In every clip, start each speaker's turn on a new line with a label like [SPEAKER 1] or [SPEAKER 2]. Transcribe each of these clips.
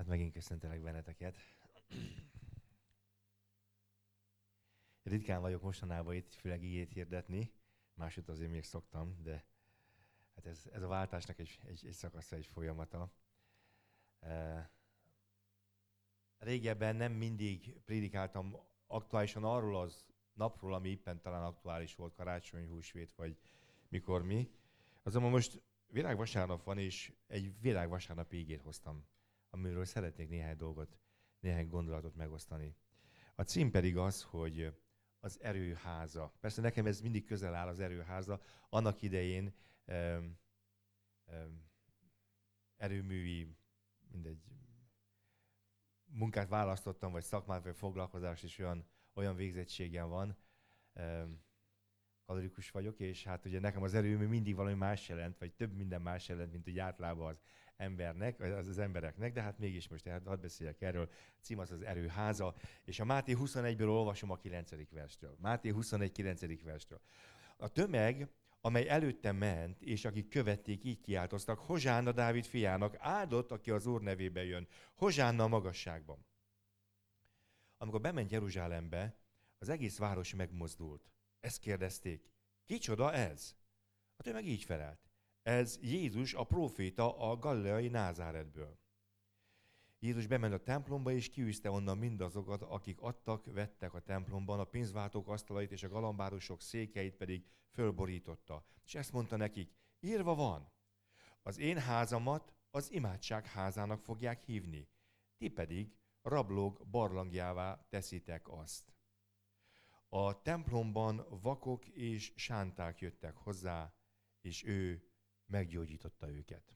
[SPEAKER 1] Megint köszöntelek benneteket. Ritkán vagyok mostanában itt, főleg igét hirdetni. Másút azért még szoktam, de hát ez a váltásnak egy szakasza, egy folyamata. Régebben nem mindig prédikáltam aktuálisan arról az napról, ami éppen talán aktuális volt, karácsony, húsvét, vagy mikor mi. Azonban most világvasárnap van, és egy világvasárnapi igét hoztam, amiről szeretnék néhány gondolatot megosztani. A cím pedig az, hogy az erőháza. Persze nekem ez mindig közel áll, az erőháza. Annak idején erőművi, munkát választottam, vagy szakmát, vagy foglalkozást is olyan végzettségem van. Katolikus vagyok, és hát ugye nekem az erőmű mindig valami más jelent, vagy több minden más jelent, mint ugye általában az embernek, vagy az embereknek, de hát mégis most hadd beszéljek erről. Cím az erőháza, és a Máté 21-ből olvasom a 9. verstől. Máté 21. 9. verstől. A tömeg, amely előtte ment, és akik követték, így kiáltoztak: Hozsánna Dávid fiának, áldott, aki az Úr nevébe jön, Hozsánna a magasságban. Amikor bement Jeruzsálembe, az egész város megmozdult. Ezt kérdezték: kicsoda ez? A tömeg így felelt: ez Jézus, a próféta a galileai Názáretből. Jézus bement a templomba, és kiűzte onnan mindazokat, akik vettek a templomban, a pénzváltók asztalait és a galambárosok székeit pedig fölborította. És ezt mondta nekik: írva van, az én házamat az imádság házának fogják hívni, ti pedig rablók barlangjává teszitek azt. A templomban vakok és sánták jöttek hozzá, és ő meggyógyította őket.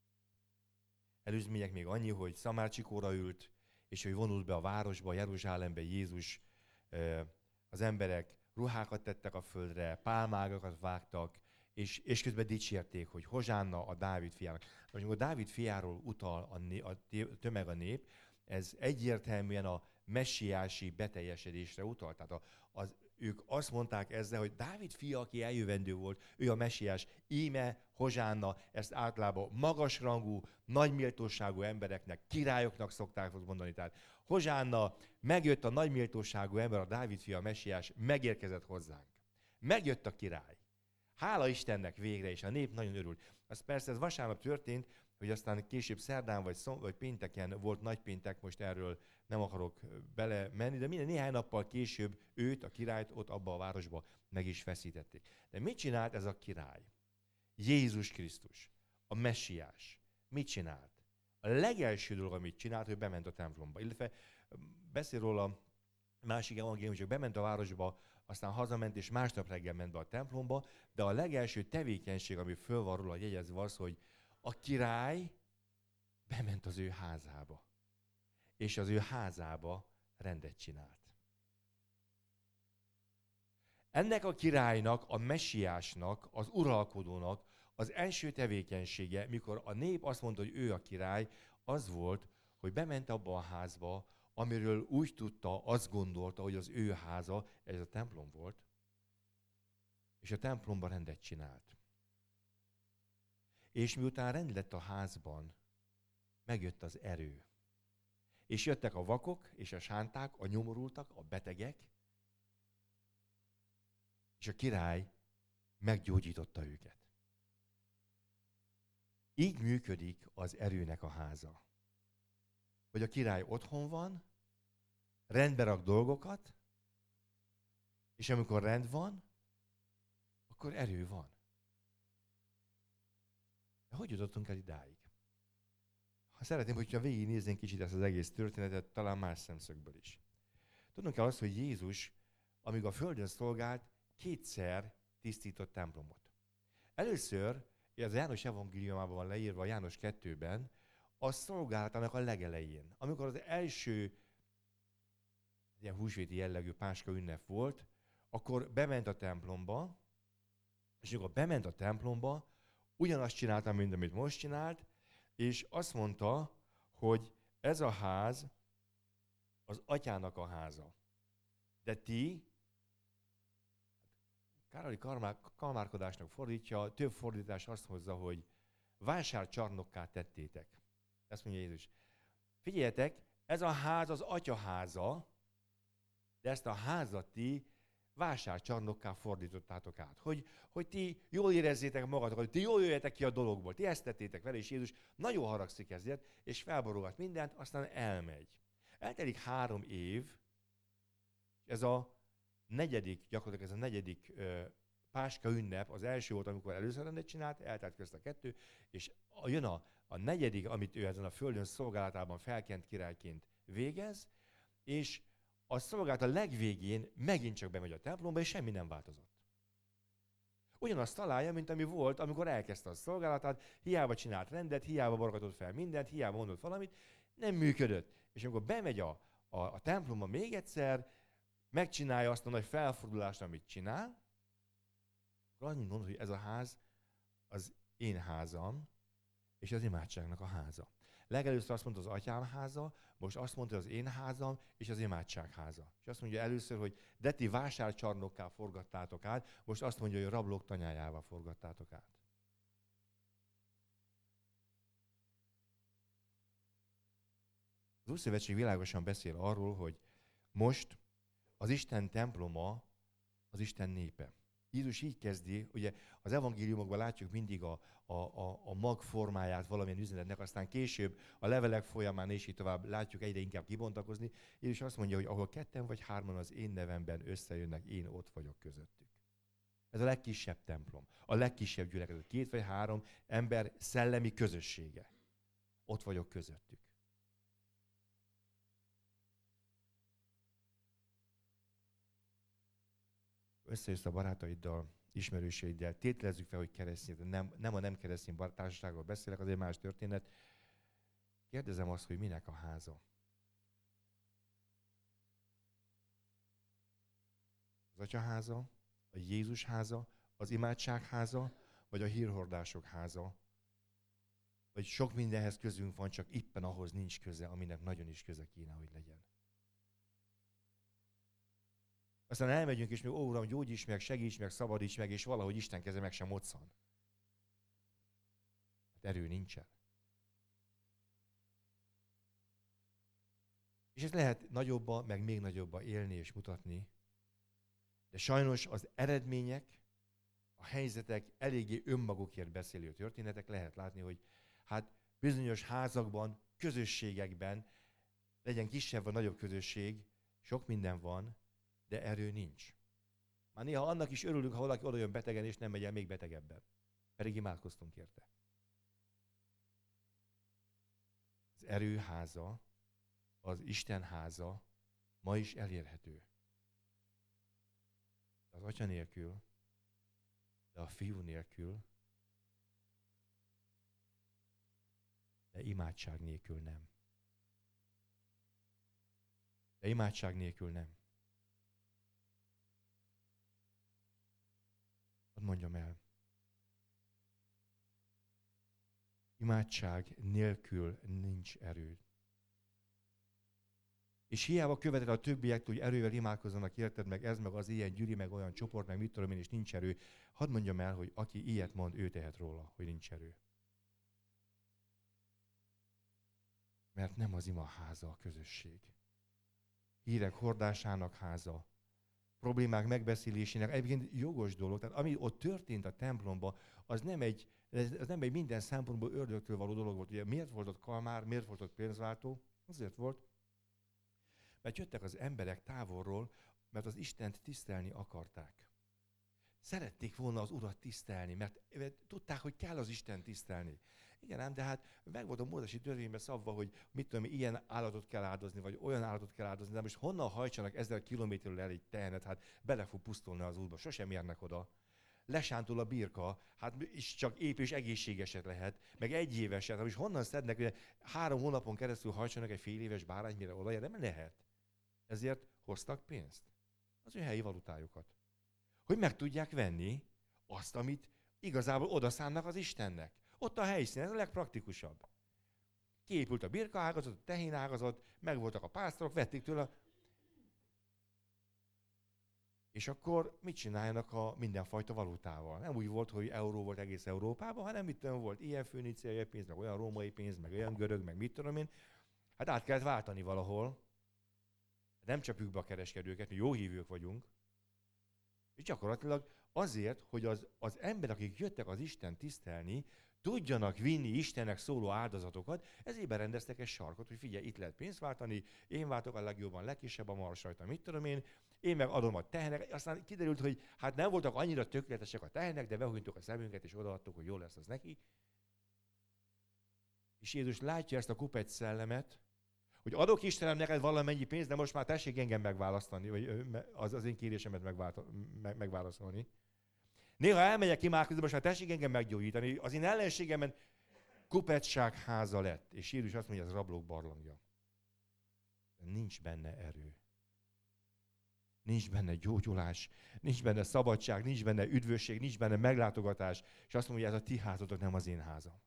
[SPEAKER 1] Előzmények még annyi, hogy Szamár-csikóra ült, és hogy vonult be a városba, Jeruzsálembe Jézus. Az emberek ruhákat tettek a földre, pálmágakat vágtak, és közben dicsérték, hogy Hozsánna a Dávid fiának. Most amikor Dávid fiáról utal a tömeg, a nép, ez egyértelműen a messiási beteljesedésre utal. Tehát ők azt mondták ezzel, hogy Dávid fia, aki eljövendő volt, ő a messiás. Íme Hozsánna, ezt általában magasrangú, nagyméltóságú embereknek, királyoknak szokták mondani. Tehát Hozsánna, megjött a nagyméltóságú ember, a Dávid fia, a messiás, megérkezett hozzánk. Megjött a király. Hála Istennek végre, és a nép nagyon örült. Az persze ez vasárnap történt, hogy aztán később szerdán vagy pénteken volt nagypéntek, most erről nem akarok belemenni, de néhány nappal később őt, a királyt ott abba a városba meg is feszítették. De mit csinált ez a király? Jézus Krisztus, a messiás. Mit csinált? A legelső dolog, amit csinált, hogy bement a templomba. Illetve beszél róla másik evangélium, hogy bement a városba, aztán hazament, és másnap reggel ment be a templomba, de a legelső tevékenység, ami föl van róla jegyezve, az, hogy a király bement az ő házába, és az ő házába rendet csinált. Ennek a királynak, a messiásnak, az uralkodónak az első tevékenysége, mikor a nép azt mondta, hogy ő a király, az volt, hogy bement abba a házba, amiről úgy tudta, azt gondolta, hogy az ő háza, ez a templom volt, és a templomban rendet csinált. És miután rend lett a házban, megjött az erő. És jöttek a vakok, és a sánták, a nyomorultak, a betegek, és a király meggyógyította őket. Így működik az erőnek a háza. Hogy a király otthon van, rendbe rak dolgokat, és amikor rend van, akkor erő van. De hogy jutottunk el idáig? Ha szeretném, hogyha végignéznénk kicsit ezt az egész történetet, talán más szemszögből is. Tudnunk kell azt, hogy Jézus, amíg a földön szolgált, 2-szer tisztított templomot. Először, az János evangéliumában van leírva, a János 2-ben, a szolgálatának a legelején. Amikor az első ilyen húsvéti jellegű páska ünnep volt, akkor bement a templomba, és amikor bement a templomba, ugyanazt csinálta, mint amit most csinált, és azt mondta, hogy ez a ház az atyának a háza. De ti, Károli kalmárkodásnak fordítja, több fordítás azt hozza, hogy vásárcsarnokká tettétek. Ezt mondja Jézus. Figyeljetek, ez a ház az Atya háza, de ezt a házat ti vásárcsarnokká fordítottátok át. Hogy ti jól érezzétek magatokat, hogy ti jól jöjjetek ki a dologból. Ti ezt tettétek vele, és Jézus nagyon haragszik ezért, és felborogat mindent, aztán elmegy. Eltelik 3 év, és ez a negyedik, gyakorlatilag ez a negyedik Páska ünnep, az első volt, amikor először rendet csinált, eltelt közt a 2, és jön a negyedik, amit ő ezen a földön szolgálatában felkent királyként végez, és a szolgálat a legvégén megint csak bemegy a templomba, és semmi nem változott. Ugyanazt találja, mint ami volt, amikor elkezdte a szolgálatát, hiába csinált rendet, hiába borogatott fel mindent, hiába mondott valamit, nem működött. És amikor bemegy a templomba még egyszer, megcsinálja azt a nagy felfordulást, amit csinál, akkor annyit mond, hogy ez a ház az én házam, és az imádságnak a háza. Legelőször azt mondta az atyám háza, most azt mondta az én házam, és az imádság háza. És azt mondja először, hogy de ti vásárcsarnokká forgattátok át, most azt mondja, hogy rablók tanyájával forgattátok át. Az Újszövetség világosan beszél arról, hogy most az Isten temploma az Isten népe. Jézus így kezdi, ugye az evangéliumokban látjuk mindig a mag formáját valamilyen üzenetnek, aztán később a levelek folyamán és így tovább látjuk egyre inkább kibontakozni. Jézus azt mondja, hogy ahol 2 vagy 3 az én nevemben összejönnek, én ott vagyok közöttük. Ez a legkisebb templom, a legkisebb gyülekezet, 2 vagy 3 ember szellemi közössége. Ott vagyok közöttük. Összejössz a barátaiddal, ismerőseiddel, tételezzük fel, hogy keresztény, nem a nem keresztény társaságról beszélek, az egy más történet. Kérdezem azt, hogy minek a háza? Az Atya háza, a Jézus háza, az imádság háza, vagy a hírhordások háza? Vagy sok mindenhez közünk van, csak éppen ahhoz nincs köze, aminek nagyon is köze kéne, hogy legyen. Aztán elmegyünk, és még, ó, Uram, gyógyíts meg, segíts meg, szabadíts meg, és valahogy Isten keze meg sem moccan. Hát erő nincsen. És ezt lehet nagyobba, meg még nagyobba élni és mutatni, de sajnos az eredmények, a helyzetek eléggé önmagukért beszélő történetek, lehet látni, hogy hát bizonyos házakban, közösségekben, legyen kisebb vagy nagyobb közösség, sok minden van, de erő nincs. Már néha annak is örülünk, ha valaki oda jön betegen, és nem megy el még betegebben. Pedig imádkoztunk érte. Az erő háza, az Isten háza ma is elérhető. Az Atya nélkül, de a Fiú nélkül, de imádság nélkül nem. De imádság nélkül nem. Hadd mondjam el. Imádság nélkül nincs erő. És hiába követed a többiektől, hogy erővel imádkozzanak, érted, meg ez, meg az ilyen gyüri, meg olyan csoport, meg mit tudom én, és nincs erő. Hadd mondjam el, hogy aki ilyet mond, ő tehet róla, hogy nincs erő. Mert nem az ima háza a közösség. Hírek hordásának háza, problémák megbeszélésének egyébként jogos dolog. Tehát ami ott történt a templomban, az nem egy minden szempontból ördögtől való dolog volt. Ugye miért volt ott kalmár, miért volt ott pénzváltó? Azért volt, mert jöttek az emberek távolról, mert az Istent tisztelni akarták. Szerették volna az Urat tisztelni, mert tudták, hogy kell az Isten tisztelni. Igen ám, de hát meg volt a mózesi törvényben szabva, hogy mit tudom, ilyen állatot kell áldozni, vagy olyan állatot kell áldozni, de most honnan hajtsanak 1000 kilométerről el egy tehenet, hát bele fog pusztulni az útba, sosem érnek oda. Lesántul a birka, hát is csak épp és egészségeset lehet, meg 1 éveset, hát most honnan szednek, hogy 3 hónapon keresztül hajtsanak egy fél éves bárányt, mire odaér, nem lehet. Ezért hoztak pénzt, az ő helyi valutájukat. Hogy meg tudják venni azt, amit igazából odaszánnak az Istennek. Ott a helyszín, ez a legpraktikusabb. Kiépült a birkaágazat, a tehénágazat, megvoltak a pásztorok, vették tőle. És akkor mit csináljanak a mindenfajta valutával? Nem úgy volt, hogy euró volt egész Európában, hanem mit tudom, volt ilyen föníciai pénz, meg olyan római pénz, meg olyan görög, meg mit tudom én. Hát át kellett váltani valahol. Nem csapjuk be a kereskedőket, mi jó hívők vagyunk. És gyakorlatilag azért, hogy az emberek, akik jöttek az Isten tisztelni, tudjanak vinni Istennek szóló áldozatokat, ezért berendeztek egy sarkot, hogy figyelj, itt lehet pénzt váltani, én váltok a legjobban, legkisebb a mars rajta, mit tudom én meg adom a tehenek. Aztán kiderült, hogy hát nem voltak annyira tökéletesek a tehenek, de behunytuk a szemünket, és odaadtuk, hogy jó lesz az neki. És Jézus látja ezt a kupec szellemet, hogy adok Istenem neked valamennyi pénzt, de most már tessék engem megválasztani, vagy az én kérésemet megválaszolni. Néha elmegyek imádkozni, most már tessék engem meggyógyítani, az én ellenségemen kupecság háza lett. És Jézus azt mondja, ez rablók barlangja. Nincs benne erő. Nincs benne gyógyulás, nincs benne szabadság, nincs benne üdvösség, nincs benne meglátogatás. És azt mondja, ez a ti házatok, nem az én házam.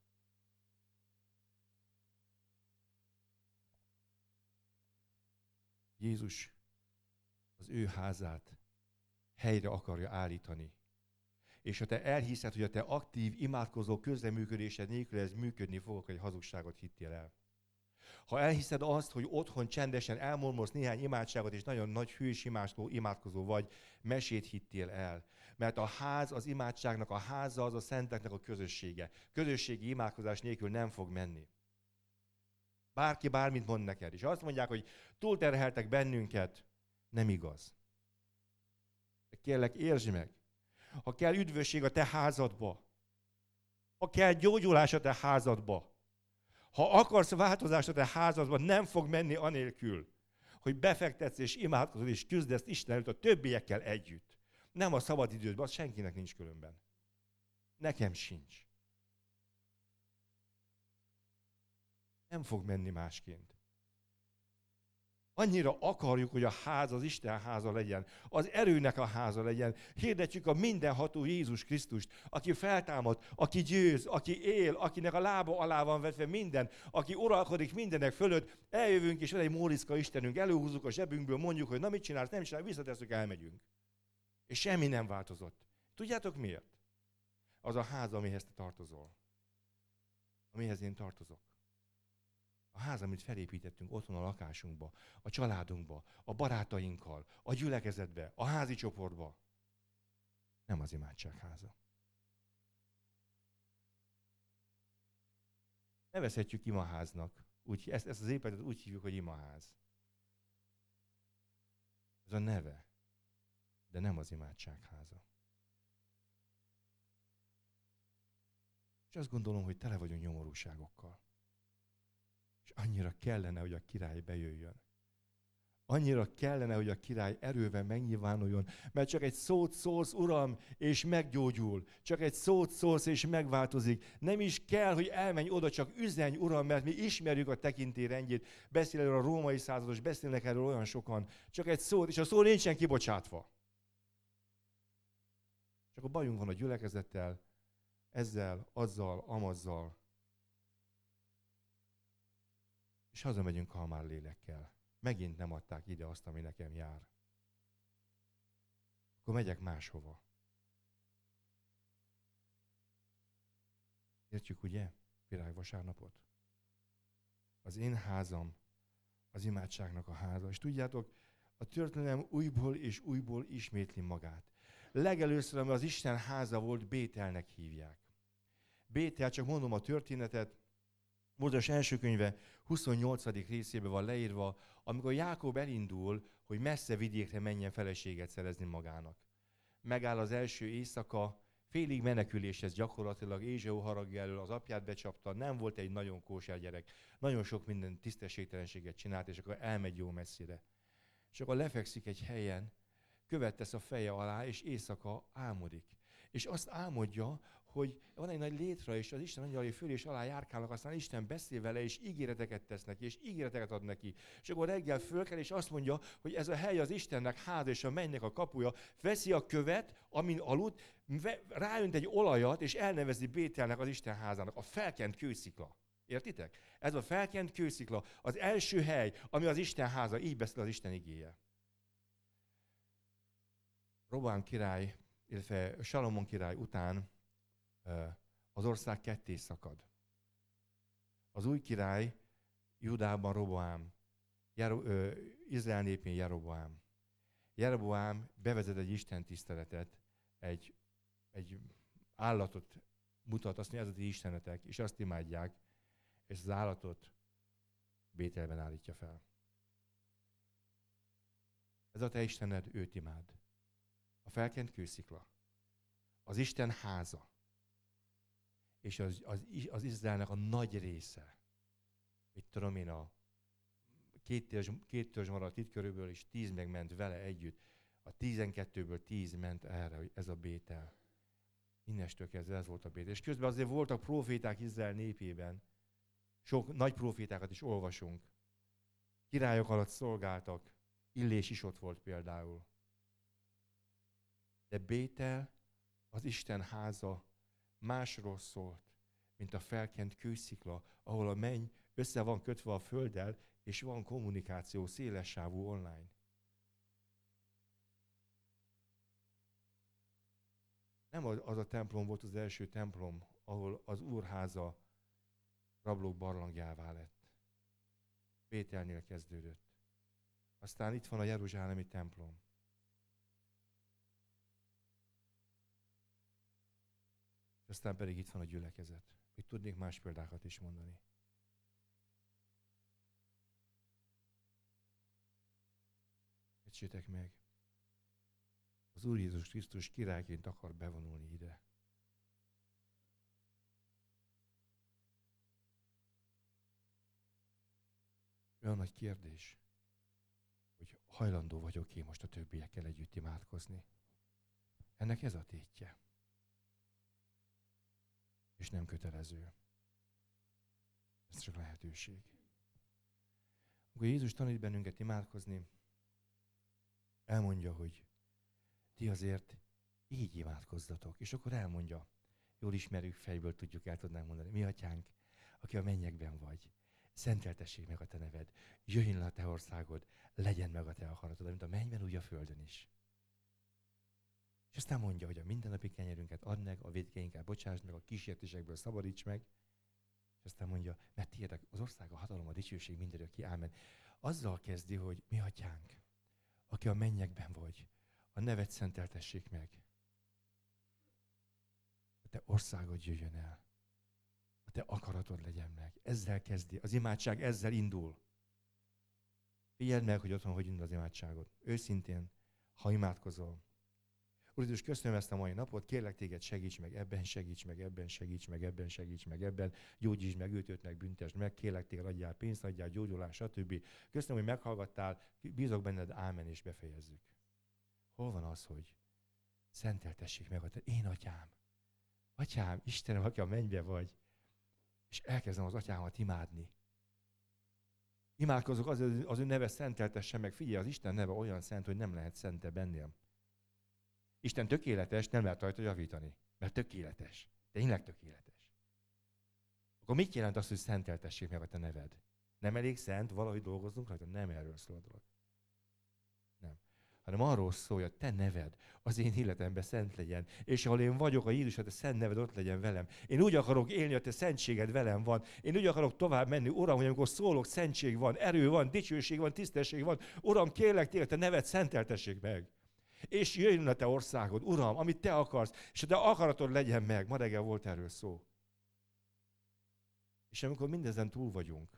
[SPEAKER 1] Jézus az ő házát helyre akarja állítani. És ha te elhiszed, hogy a te aktív, imádkozó közreműködésed nélkül ez működni fog, akkor egy hazugságot hittél el. Ha elhiszed azt, hogy otthon csendesen elmormolsz néhány imádságot, és nagyon nagy hős imádkozó vagy, mesét hittél el. Mert a ház az imádságnak, a háza az a szenteknek a közössége. Közösségi imádkozás nélkül nem fog menni. Bárki bármit mond neked. És azt mondják, hogy túlterheltek bennünket, nem igaz. Kérlek, értsd meg. Ha kell üdvösség a te házadba, ha kell gyógyulás a te házadba, ha akarsz változást a te házadba, nem fog menni anélkül, hogy befektetsz és imádkozol és küzdesz Isten előtt a többiekkel együtt. Nem a szabadidődben, az senkinek nincs különben. Nekem sincs. Nem fog menni másként. Annyira akarjuk, hogy a ház az Isten háza legyen, az erőnek a háza legyen. Hirdetjük a mindenható Jézus Krisztust, aki feltámad, aki győz, aki él, akinek a lába alá van vetve minden, aki uralkodik mindenek fölött. Eljövünk, és van egy Móriczka Istenünk, előhúzzuk a zsebünkből, mondjuk, hogy na mit csinálsz, nem csinálsz, visszatesszük, elmegyünk. És semmi nem változott. Tudjátok miért? Az a ház, amihez te tartozol. Amihez én tartozok. A ház, amit felépítettünk otthon a lakásunkba, a családunkba, a barátainkkal, a gyülekezetbe, a házi csoportba. Nem az imádság háza. Nevezhetjük imaháznak. Ezt az épületet úgy hívjuk, hogy imaház. Ez a neve, de nem az imádság háza. És azt gondolom, hogy tele vagyunk nyomorúságokkal. És annyira kellene, hogy a király bejöjjön. Annyira kellene, hogy a király erővel megnyilvánuljon, mert csak egy szót szólsz, Uram, és meggyógyul. Csak egy szót szólsz, és megváltozik. Nem is kell, hogy elmenj oda, csak üzenj, Uram, mert mi ismerjük a tekintélyrendjét. Beszél erről a római százados, beszélnek erről olyan sokan. Csak egy szót, és a szó nincsen kibocsátva. Csak a bajunk van a gyülekezettel, ezzel, azzal, amazzal. És hazamegyünk kalmár lélekkel. Megint nem adták ide azt, ami nekem jár. Akkor megyek máshova. Értjük, ugye? Virágvasárnapot. Az én házam az imádságnak a háza. És tudjátok, a történelem újból és újból ismétli magát. Legelőször, ami az Isten háza volt, Bételnek hívják. Bétel, csak mondom a történetet, Mózes első könyve 28. részében van leírva, amikor Jákob elindul, hogy messze vidékre menjen feleséget szerezni magának. Megáll az első éjszaka, félig meneküléshez gyakorlatilag, Ézsau haragja elől az apját becsapta, nem volt egy nagyon kóser gyerek, nagyon sok minden tisztességtelenséget csinált, és akkor elmegy jó messzire. És akkor lefekszik egy helyen, követ tesz a feje alá, és éjszaka álmodik. És azt álmodja, hogy van egy nagy létre, és az Isten angyalai föl és alá járkálnak, aztán Isten beszél vele, és ígéreteket tesz neki, és ígéreteket ad neki. És akkor reggel fölkel, és azt mondja, hogy ez a hely az Istennek háza, és a mennynek a kapuja. Veszi a követ, amin aludt, ráönt egy olajat, és elnevezi Bételnek az Isten házának, a felkent kőszikla. Értitek? Ez a felkent kőszikla, az első hely, ami az Isten háza, így beszél az Isten igéje. Roboám király, illetve Salomon király után az ország ketté szakad. Az új király Judában Roboám, Izrael népén Jeroboám. Jeroboám bevezet egy istentiszteletet, egy állatot mutat, azt mondja, ez a ti istenetek, és azt imádják, és az állatot Bételben állítja fel. Ez a te istened, őt imád. A felkent kőszikla. Az Isten háza. És az Izraelnek a nagy része. Mit tudom én, a két törzs maradt itt körülbelül, és 10 megment vele együtt. A 12-ből 10 ment erre, hogy ez a Bétel. Innestől kezdve ez volt a Bétel. És közben azért voltak proféták Izrael népében. Sok nagy profétákat is olvasunk. Királyok alatt szolgáltak. Illés is ott volt például. De Bétel, az Isten háza másról szólt, mint a felkent kőszikla, ahol a menny össze van kötve a földdel, és van kommunikáció szélessávú online. Nem az a templom volt az első templom, ahol az úrháza rablók barlangjává lett. Bételnél kezdődött. Aztán itt van a jeruzsálemi templom. Aztán pedig itt van a gyülekezet. Még tudnék más példákat is mondani. Értsétek meg, az Úr Jézus Krisztus királyként akar bevonulni ide. Olyan nagy kérdés, hogy hajlandó vagyok én most a többiekkel együtt imádkozni. Ennek ez a tétje. És nem kötelező. Ez csak lehetőség. Amikor Jézus tanít bennünket imádkozni, elmondja, hogy ti azért így imádkozzatok. És akkor elmondja, jól ismerjük, fejből tudjuk, el tudnánk mondani. Mi atyánk, aki a mennyekben vagy, szenteltessék meg a te neved, jöjjön le a te országod, legyen meg a te akaratod, mint a mennyben, úgy a földön is. És aztán mondja, hogy a mindennapi kenyerünket add meg, a vétkeinket bocsásd meg, a kísértésekből szabadíts meg. És aztán mondja, mert tiéd az ország, a hatalom, a dicsőség mindörökké, ámen. Azzal kezdi, hogy mi atyánk, aki a mennyekben vagy, a neved szenteltessék meg. A te országod jöjjön el. A te akaratod legyen meg. Ezzel kezdi. Az imádság ezzel indul. Figyeld meg, hogy otthon hogy indul az imádságot. Őszintén, ha imádkozol. Úr Jézus, köszönöm ezt a mai napot, kérlek téged, segíts meg ebben, segíts meg ebben, segíts meg ebben, segíts meg ebben, gyógyítsd meg őt, meg büntesd meg, kérlek téged, adjál pénzt, adjál gyógyulást, stb. Köszönöm, hogy meghallgattál, bízok benned, ámen, és befejezzük. Hol van az, hogy szenteltessék meg a te, én atyám, atyám, Istenem, aki a mennybe vagy, és elkezdem az atyámat imádni. Imádkozok az ő neve szenteltesse meg, figyelj, az Isten neve olyan szent, hogy nem lehet szentebb ennél. Isten tökéletes, nem lehet rajta javítani, mert tökéletes. Tényleg tökéletes. Akkor mit jelent az, hogy szenteltessék meg a te neved? Nem elég szent, valahogy dolgozzunk rajta? Nem erről szól a dolog. Nem. Hanem arról szól, hogy a te neved az én életemben szent legyen, és ahol én vagyok, a Jézus, a te szent neved ott legyen velem. Én úgy akarok élni, a te szentséged velem van. Én úgy akarok tovább menni, Uram, hogy amikor szólok, szentség van, erő van, dicsőség van, tisztesség van. Uram, kérlek téged, te neved szenteltessék meg. És jöjjön a te országod, Uram, amit te akarsz, és a te akaratod legyen meg. Ma reggel volt erről szó. És amikor mindezen túl vagyunk,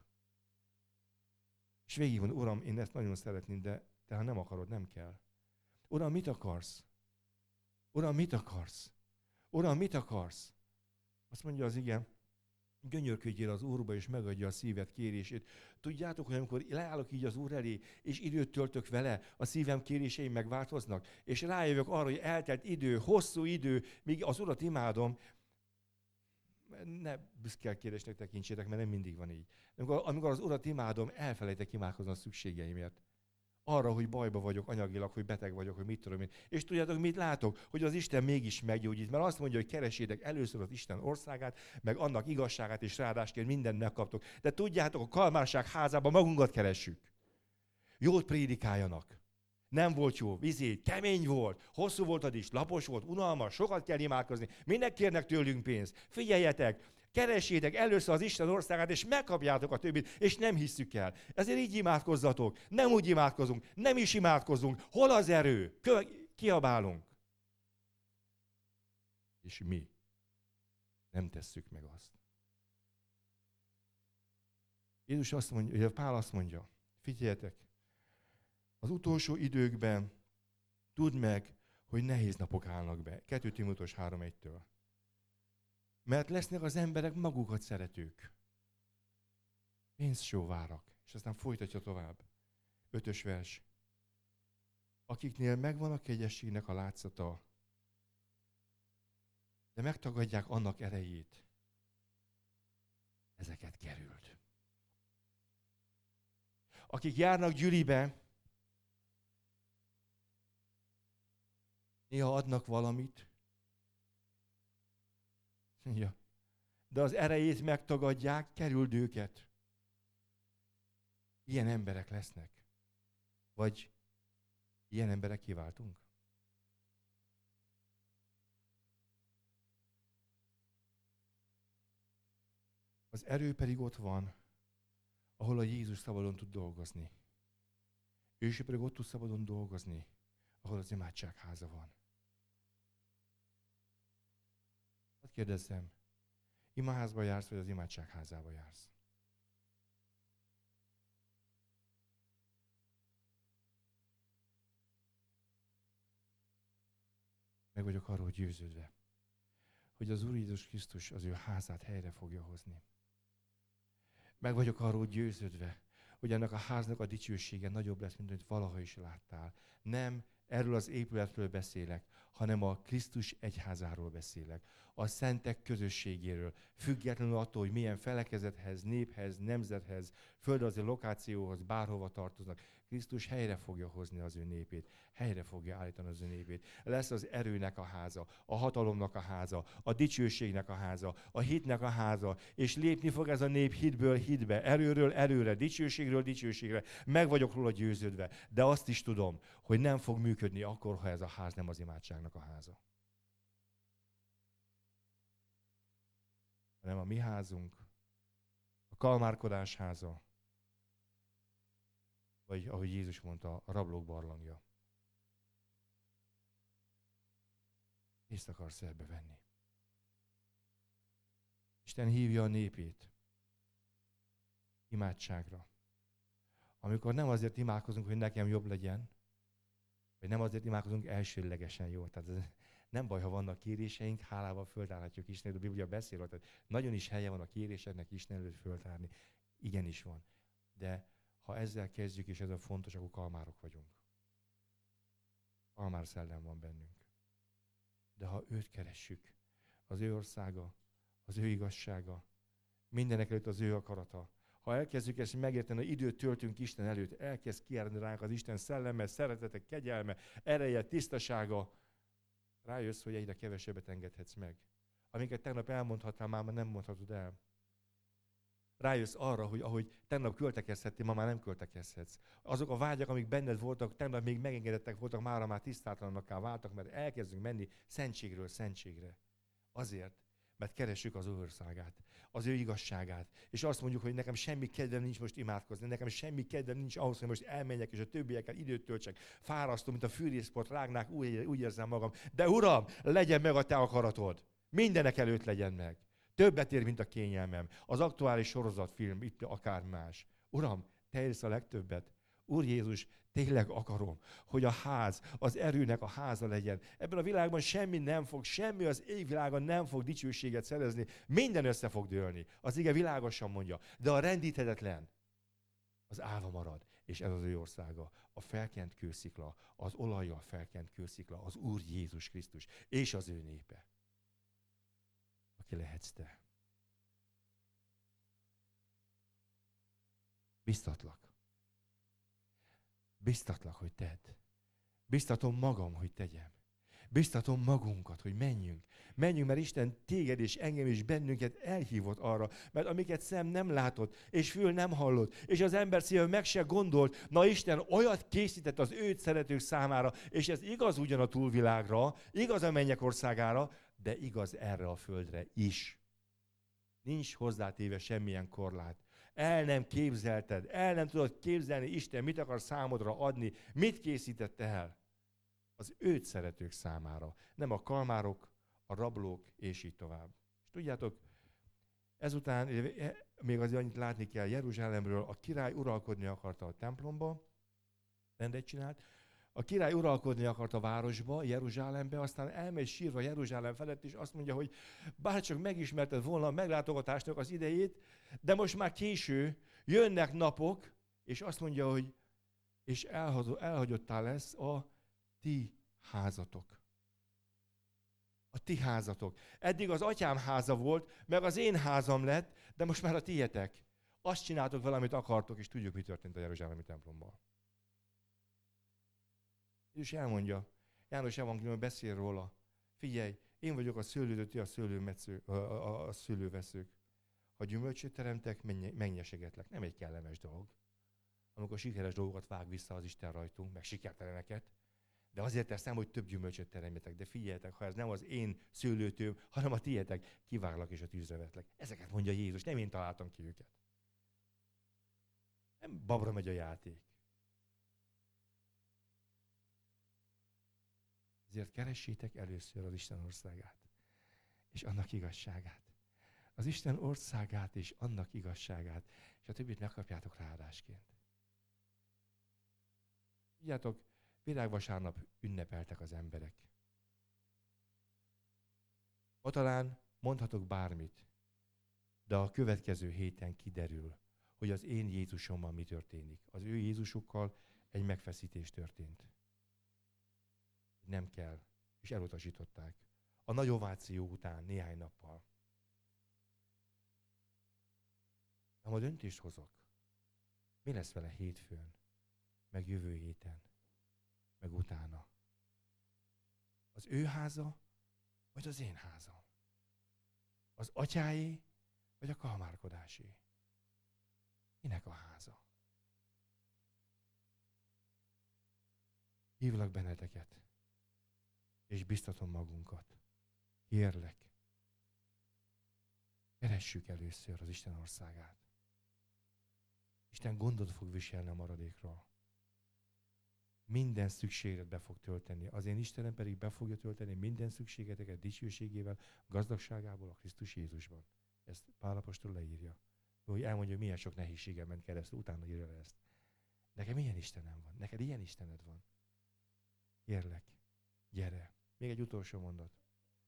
[SPEAKER 1] és végig van, Uram, én ezt nagyon szeretném, de te ha nem akarod, nem kell. Uram, mit akarsz? Uram, mit akarsz? Uram, mit akarsz? Azt mondja az ige, gyönyörködjél az Úrba, és megadja a szíved kérését. Tudjátok, hogy amikor leállok így az Úr elé, és időt töltök vele, a szívem kéréseim megváltoznak, és rájövök arra, hogy eltelt idő, hosszú idő, míg az Urat imádom, ne büszkelkedésnek tekintsétek, mert nem mindig van így. Amikor az Urat imádom, elfelejtek imádkozni a szükségeimért. Arra, hogy bajba vagyok anyagilag, hogy beteg vagyok, hogy mit tudom én. És tudjátok, mit látok? Hogy az Isten mégis meggyógyít. Mert azt mondja, hogy keresétek először az Isten országát, meg annak igazságát, és ráadásként mindent megkaptok. De tudjátok, a kalmárság házában magunkat keressük. Jót prédikáljanak. Nem volt jó, kemény volt, hosszú volt a is, lapos volt, unalmas, sokat kell imádkozni. Minek kérnek tőlünk pénzt? Figyeljetek! Keressétek először az Isten országát, és megkapjátok a többit, és nem hisszük el. Ezért így imádkozzatok. Nem úgy imádkozunk, nem is imádkozunk. Hol az erő? Kiabálunk. És mi nem tesszük meg azt. Jézus azt mondja, Pál azt mondja, figyeljetek, az utolsó időkben tudd meg, hogy nehéz napok állnak be. 2 Timóteus 3:1-től. Mert lesznek az emberek magukat szeretők. Pénzsóvárak. És aztán folytatja tovább. 5. vers. Akiknél megvan a kegyességnek a látszata, de megtagadják annak erejét. Ezeket kerüld. Akik járnak gyülibe, néha adnak valamit, ja. De az erejét megtagadják, kerüld őket. Ilyen emberek lesznek. Vagy ilyen emberek kiváltunk? Az erő pedig ott van, ahol a Jézus szabadon tud dolgozni. Ő is pedig ott tud szabadon dolgozni, ahol az imádságháza van. Hadd kérdezzem, imaházba jársz, vagy az imádságházába jársz? Meg vagyok arról győződve, hogy az Úr Jézus Krisztus az ő házát helyre fogja hozni. Meg vagyok arról győződve, hogy ennek a háznak a dicsősége nagyobb lesz, mint amit valaha is láttál. Nem erről az épületről beszélek, hanem a Krisztus egyházáról beszélek. A szentek közösségéről, függetlenül attól, hogy milyen felekezethez, néphez, nemzethez, földrajzi lokációhoz, bárhova tartoznak. Krisztus helyre fogja hozni az ő népét, helyre fogja állítani az ő népét. Lesz az erőnek a háza, a hatalomnak a háza, a dicsőségnek a háza, a hitnek a háza, és lépni fog ez a nép hitből hitbe, erőről erőre, dicsőségről dicsőségre. Meg vagyok róla győződve, de azt is tudom, hogy nem fog működni akkor, ha ez a ház nem az imádságnak a háza. Hanem a mi házunk, a kalmárkodás háza, vagy ahogy Jézus mondta, a rablók barlangja. Részt akarsz ebbe venni. Isten hívja a népét imádságra. Amikor nem azért imádkozunk, hogy nekem jobb legyen, vagy nem azért imádkozunk elsődlegesen jó. Tehát ez nem baj, ha vannak kéréseink, hálával föltárhatjuk Istenet, a Biblia beszél, tehát nagyon is helye van a kérésednek Isten előtt föltárni. Igenis van. De ha ezzel kezdjük, és ez a fontos, akkor kalmárok vagyunk. Kalmár szellem van bennünk. De ha őt keressük, az ő országa, az ő igazsága, mindenek előtt az ő akarata, ha elkezdjük ezt megérteni, hogy időt töltünk Isten előtt, elkezd kiáradni ránk az Isten szelleme, szeretete, kegyelme, ereje, tisztasága, rájössz, hogy egyre kevesebbet engedhetsz meg. Amiket tegnap elmondhattál, már nem mondhatod el. Rájössz arra, hogy ahogy tegnap költekezhettél, ma már nem költekezhetsz. Azok a vágyak, amik benned voltak, tegnap még megengedettek voltak, mára már tisztátalanokká váltak, mert elkezdünk menni szentségről szentségre. Azért, mert keressük az ő országát, az ő igazságát. És azt mondjuk, hogy nekem semmi kedvem nincs most imádkozni, nekem semmi kedvem nincs ahhoz, hogy most elmenjek, és a többiekkel időt töltsek. Fárasztó, mint a fűrészport, rágnák, úgy érzem magam. De Uram, legyen meg a te akaratod. Mindenek előtt legyen meg. Többet ér, mint a kényelmem. Az aktuális sorozatfilm, itt akár más. Uram, te érsz a legtöbbet. Úr Jézus, tényleg akarom, hogy a ház, az erőnek a háza legyen. Ebben a világban semmi az égvilágon nem fog dicsőséget szerezni. Minden össze fog dőlni. Az ige világosan mondja. De a rendíthetetlen, az állva marad. És ez az ő országa. A felkent kőszikla, az olajjal felkent kőszikla, az Úr Jézus Krisztus, és az ő népe. Aki lehetsz te. Biztatlak. Biztatlak, hogy tedd. Biztatom magam, hogy tegyem. Biztatom magunkat, hogy menjünk. Menjünk, mert Isten téged és engem és bennünket elhívott arra, mert amiket szem nem látott, és fül nem hallott, és az ember szíve meg se gondolt, na Isten olyat készített az őt szeretők számára, és ez igaz ugyan a túlvilágra, igaz a mennyek országára, de igaz erre a földre is. Nincs hozzátéve semmilyen korlát. El nem képzelted, el nem tudod képzelni Isten mit akar számodra adni, mit készítette el. Az őt szeretők számára, nem a kalmárok, a rablók, és így tovább. És tudjátok, ezután még azért annyit látni kell Jeruzsálemről, a király uralkodni akarta a templomba, rendet csinált, a király uralkodni akart a városba, Jeruzsálembe, aztán elmegy sírva Jeruzsálem felett, és azt mondja, hogy bárcsak megismerted volna a meglátogatásnak az idejét, de most már késő, jönnek napok, és azt mondja, hogy és elhagyottá lesz a ti házatok. A ti házatok. Eddig az atyám háza volt, meg az én házam lett, de most már a tietek. Azt csináltok vele, amit akartok, és tudjuk, mi történt a jeruzsálemi templomban. És elmondja, János evangélium beszél róla. Figyelj, én vagyok a szőlődő, ti a szőlőveszők. Ha gyümölcsöt teremtek, megnyesegetlek. Nem egy kellemes dolog. Amikor sikeres dolgokat vág vissza az Isten rajtunk, meg sikerteleneket, de azért teszem, hogy több gyümölcsöt teremjetek. De figyeljetek, ha ez nem az én szőlőtőm, hanem a tietek, kiváglak és a tűzre vetlek. Ezeket mondja Jézus, nem én találtam ki őket. Nem babra megy a játék. Ezért keressétek először az Isten országát, és annak igazságát. Az Isten országát és annak igazságát, és a többit megkapjátok ráadásként. Tudjátok, Virágvasárnap ünnepeltek az emberek. Ma talán mondhatok bármit, de a következő héten kiderül, hogy az én Jézusommal mi történik. Az ő Jézusukkal egy megfeszítés történt. Nem kell, és elutasították. A nagy ováció után néhány nappal. De ha döntést hozok, mi lesz vele hétfőn, meg jövő héten, meg utána? Az ő háza, vagy az én házam? Az atyáé, vagy a kalmárkodásé? Kinek a háza? Hívlak benneteket, és biztatom magunkat. Kérlek, keressük először az Isten országát. Isten gondot fog viselni a maradékról. Minden szükséget be fog tölteni. Az én Istenem pedig be fogja tölteni minden szükségeteket dicsőségével, gazdagságából a Krisztus Jézusban. Ezt Pál apostol leírja. Hogy elmondja, hogy milyen sok nehézségen ment keresztül, utána írja le ezt. Nekem milyen Istenem van? Neked ilyen Istened van? Kérlek, gyere. Még egy utolsó mondat.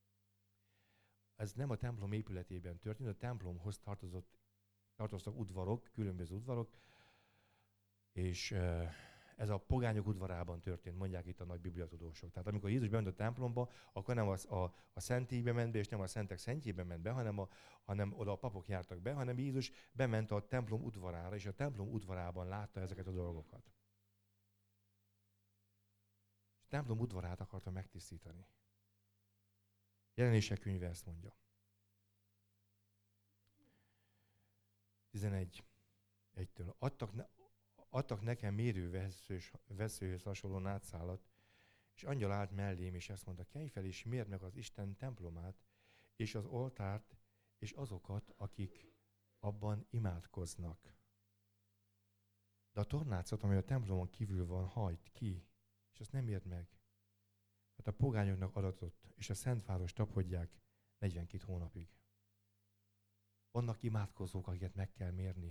[SPEAKER 1] Ez nem a templom épületében történt, a templomhoz tartoztak udvarok, különböző udvarok, és ez a pogányok udvarában történt, mondják itt a nagy bibliatudósok. Tehát amikor Jézus bement a templomba, akkor nem a szentélybe ment be, és nem a szentek szentjébe ment be, hanem oda a papok jártak be, hanem Jézus bement a templom udvarára, és a templom udvarában látta ezeket a dolgokat. És a templom udvarát akarta megtisztítani. Jelenések könyve ezt mondja. 11:1-től. Adtak nekem mérő veszőhöz hasonló nátszálat, és angyal állt mellém, és ezt mondta, kelj fel és mérd meg az Isten templomát, és az oltárt, és azokat, akik abban imádkoznak. De a tornácot, ami a templomon kívül van, hagyd ki, és azt nem érd meg. Hát a pogányoknak adatott, és a Szentváros tapadják 42 hónapig. Vannak imádkozók, akiket meg kell mérni.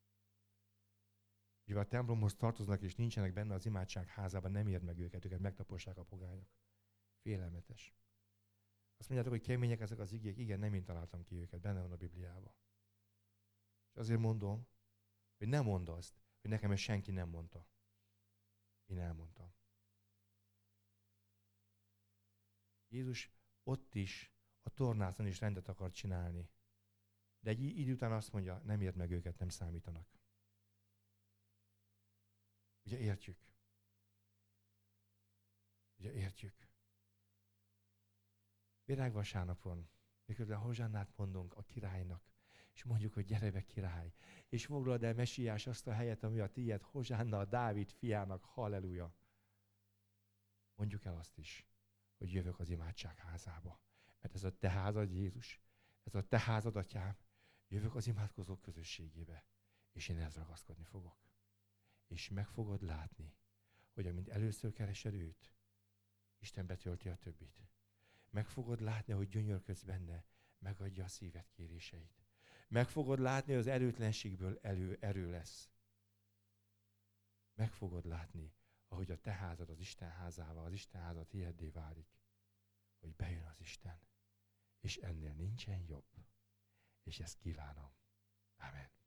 [SPEAKER 1] És a templomhoz tartoznak, és nincsenek benne az imádság házában, nem érd meg őket megtapossák a pogányok. Félelmetes. Azt mondjátok, hogy kemények ezek az igék? Igen, nem én találtam ki őket, benne van a Bibliában. És azért mondom, hogy ne mondd azt, hogy nekem ezt senki nem mondta. Én elmondtam. Jézus ott is, a tornácon is rendet akar csinálni. De egy idő után azt mondja, nem érd meg őket, nem számítanak. Ugye értjük? Ugye értjük? Virágvasárnapon, miközben Hozsannát mondunk a királynak, és mondjuk, hogy gyere be király, és foglald el Mesiás azt a helyet, ami a tiéd, Hozsanna a Dávid fiának, halleluja. Mondjuk el azt is, hogy jövök az imádság házába. Mert ez a te házad, Jézus. Ez a te házad, atyám. Jövök az imádkozók közösségébe, és én ehhez ragaszkodni fogok. És meg fogod látni, hogy amint először keresed őt, Isten betölti a többit. Meg fogod látni, hogy gyönyörködsz benne, megadja a szíved kéréseit. Meg fogod látni, hogy az erőtlenségből erő lesz. Meg fogod látni, ahogy a te házad az Isten házával, az Isten házad hiheddé válik, hogy bejön az Isten. És ennél nincsen jobb. És ezt kívánom. Amen.